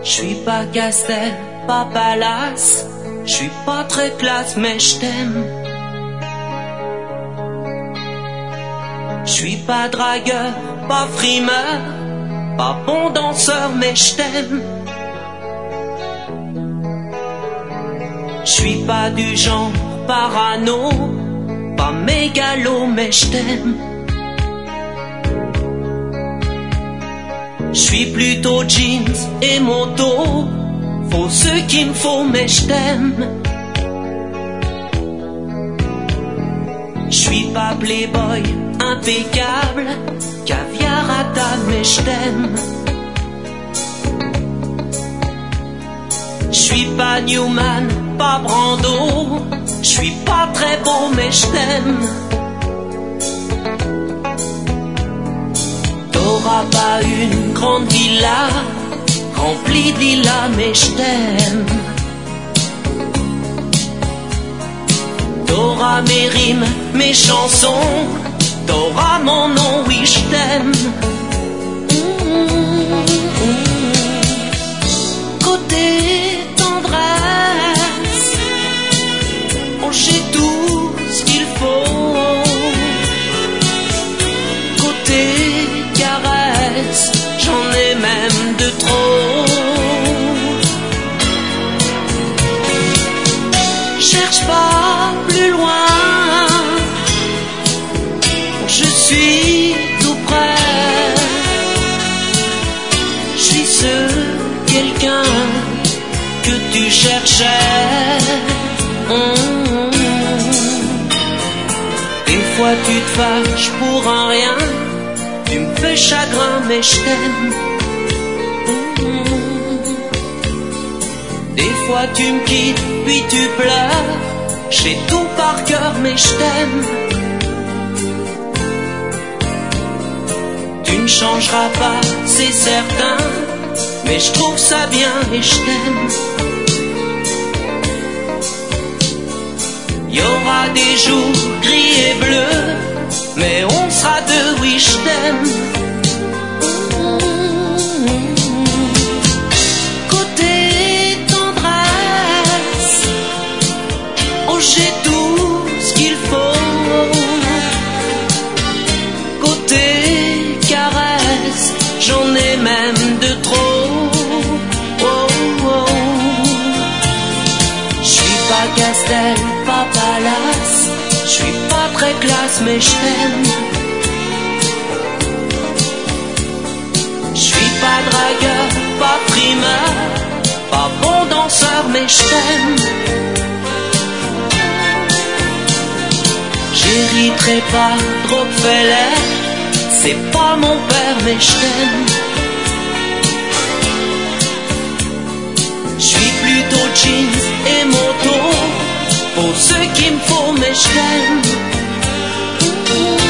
J'suis pas Castel, pas Palace, j'suis pas très classe mais j't'aime. J'suis pas dragueur, pas frimeur, pas bon danseur mais j't'aime. J'suis pas du genre parano, pas mégalo mais j't'aime. J'suis plutôt jeans et moto, faut ce qu'il me faut mais j't'aime. J'suis pas playboy impeccable, caviar à table mais j't'aime. J'suis pas Newman, pas Brando, j'suis pas très beau mais j't'aime. T'auras pas une grande villa remplie de lilas mais j't'aime. T'auras mes rimes, mes chansons, t'auras mon nom, oui j't'aime. Côté tendresse, oh j'ai tout ce qu'il faut. Côté caresse, j'en ai même de trop. Cherche pas plus loin, je suis tout près. Je suis ce quelqu'un que tu cherchais. Des fois tu te fâches pour un rien, tu me fais chagrin mais je t'aime. Des fois tu me quittes puis tu pleures, j'ai tout par cœur mais je t'aime. Tu ne changeras pas c'est certain, mais je trouve ça bien et je t'aime. Y aura des jours gris et bleus, mais on sera deux, oui je t'aime. Côté tendresse, oh j'ai tout ce qu'il faut. Côté caresse, j'en ai même de trop. Oh, oh. J'suis pas Castel, pas Palace, j'suis pas très classe mais j't'aime. J'suis pas dragueur, pas primeur, pas bon danseur mais j't'aime. J'hériterai pas Rockefeller, c'est pas mon père mais j't'aime. J'suis plutôt jeans et moto, pour ce qu'il me faut mais j't'aime.